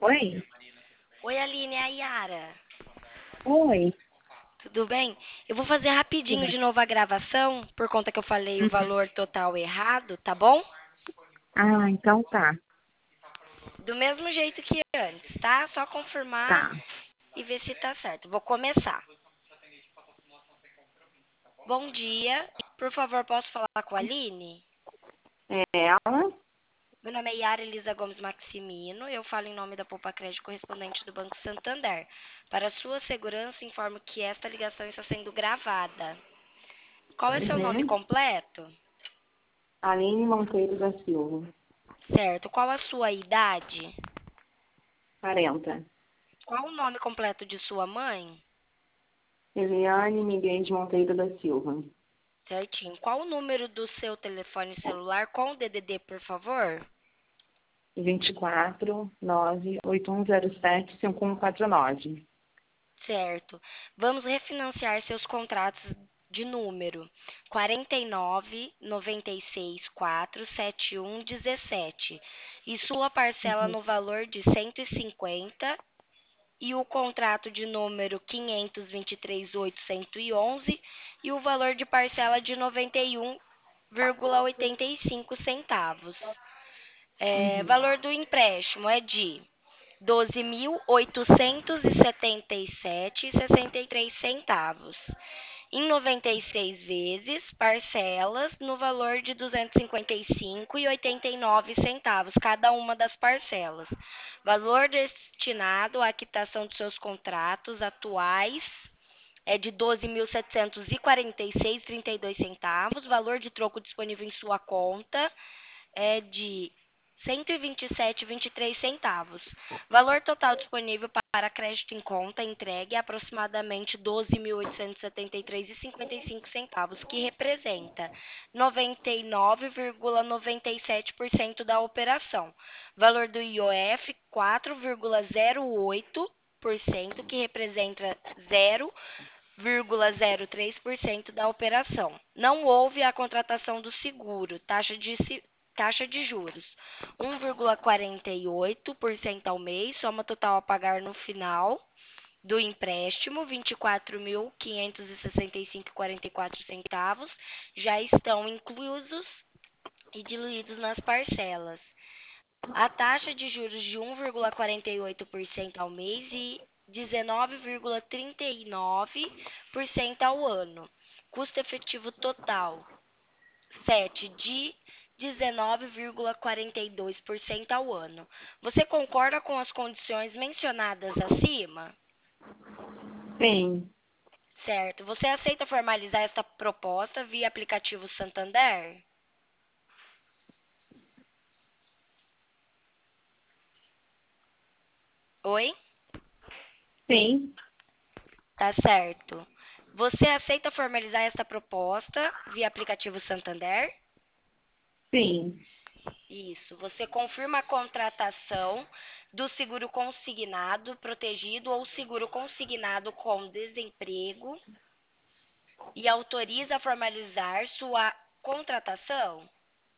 Oi? Oi, Aline, é a Yara. Oi. Tudo bem? Eu vou fazer rapidinho de novo a gravação, por conta que eu falei o Uhum. valor total errado, tá bom? Ah, então tá. Do mesmo jeito que antes, tá? Só confirmar Tá. e ver se tá certo. Vou começar. Bom dia. Por favor, posso falar com a Aline? É ela? Meu nome é Yara Elisa Gomes Maximino. Eu falo em nome da Poupa Crédito correspondente do Banco Santander. Para sua segurança, informo que esta ligação está sendo gravada. Qual é seu nome Uhum. completo? Aline Monteiro da Silva. Certo. Qual a sua idade? 40. Qual o nome completo de sua mãe? Eliane Miguel de Monteiro da Silva. Certinho. Qual o número do seu telefone celular com o DDD, por favor? 24 98107 5149. Certo. Vamos refinanciar seus contratos de número 49 96 4 71 17 e sua parcela Uhum. no valor de 150 e o contrato de número 523.811 e o valor de parcela de 91,85 centavos. Uhum. Valor do empréstimo é de 12.877,63 em 96 vezes, parcelas no valor de 255,89 cada uma das parcelas. Valor destinado à quitação dos seus contratos atuais é de 12.746,32. Valor de troco disponível em sua conta é de 127,23 centavos. Valor total disponível para crédito em conta entregue é aproximadamente 12.873,55 centavos, que representa 99,97% da operação. Valor do IOF 4,08%, que representa 0,03% da operação. Não houve a contratação do seguro, taxa de juros 1,48% ao mês, soma total a pagar no final do empréstimo 24.565,44 centavos, já estão inclusos e diluídos nas parcelas. A taxa de juros de 1,48% ao mês e 19,39% ao ano. Custo efetivo total 7 de 19,42% ao ano. Você concorda com as condições mencionadas acima? Sim. Certo. Você aceita formalizar esta proposta via aplicativo Santander? Oi? Sim. Tá certo. Você aceita formalizar esta proposta via aplicativo Santander? Sim. Isso. Você confirma a contratação do seguro consignado, protegido ou seguro consignado com desemprego e autoriza a formalizar sua contratação?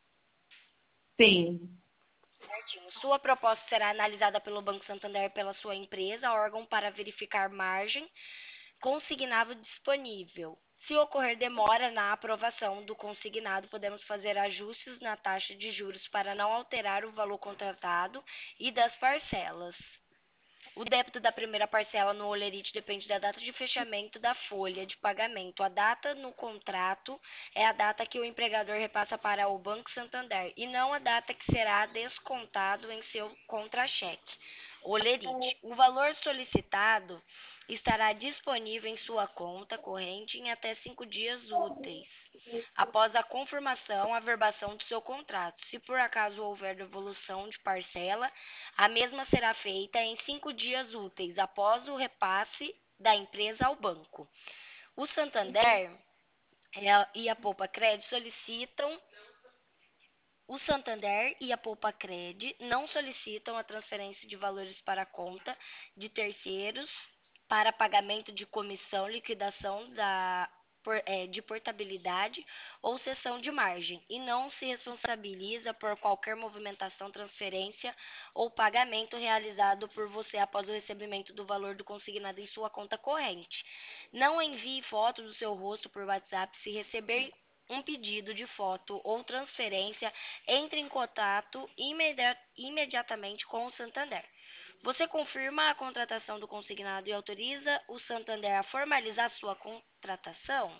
Sim. Certinho. Sua proposta será analisada pelo Banco Santander pela sua empresa, órgão para verificar margem consignado disponível. Se ocorrer demora na aprovação do consignado, podemos fazer ajustes na taxa de juros para não alterar o valor contratado e das parcelas. O débito da primeira parcela no Olerite depende da data de fechamento da folha de pagamento. A data no contrato é a data que o empregador repassa para o Banco Santander e não a data que será descontado em seu contra-cheque. Olerite. O valor solicitado estará disponível em sua conta corrente em até 5 dias úteis após a confirmação, averbação do seu contrato. Se por acaso houver devolução de parcela, a mesma será feita em 5 dias úteis após o repasse da empresa ao banco. O Santander e a Poupa Cred solicitam o Santander e a Poupa Cred não solicitam a transferência de valores para a conta de terceiros para pagamento de comissão, liquidação da de portabilidade ou cessão de margem e não se responsabiliza por qualquer movimentação, transferência ou pagamento realizado por você após o recebimento do valor do consignado em sua conta corrente. Não envie foto do seu rosto por WhatsApp. Se receber um pedido de foto ou transferência, entre em contato imediatamente com o Santander. Você confirma a contratação do consignado e autoriza o Santander a formalizar sua contratação?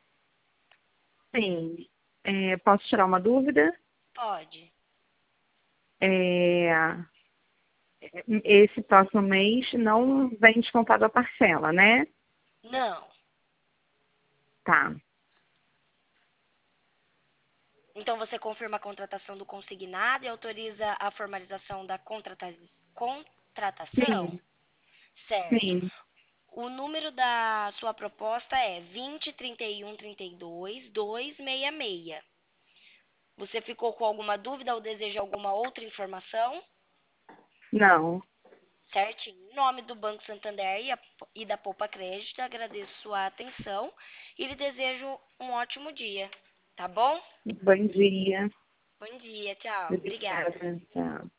Sim. Posso tirar uma dúvida? Pode. É, esse próximo mês não vem descontado a parcela, né? Não. Tá. Então você confirma a contratação do consignado e autoriza a formalização da contratação? Sim, Certo. sim. O número da sua proposta é 20 31 32 266. Você ficou com alguma dúvida ou deseja alguma outra informação? Não. Certinho. Em nome do Banco Santander e da Poupa Crédito, agradeço sua atenção e lhe desejo um ótimo dia. Tá bom? Bom dia. Bom dia, tchau. Obrigada. Obrigada. Tchau.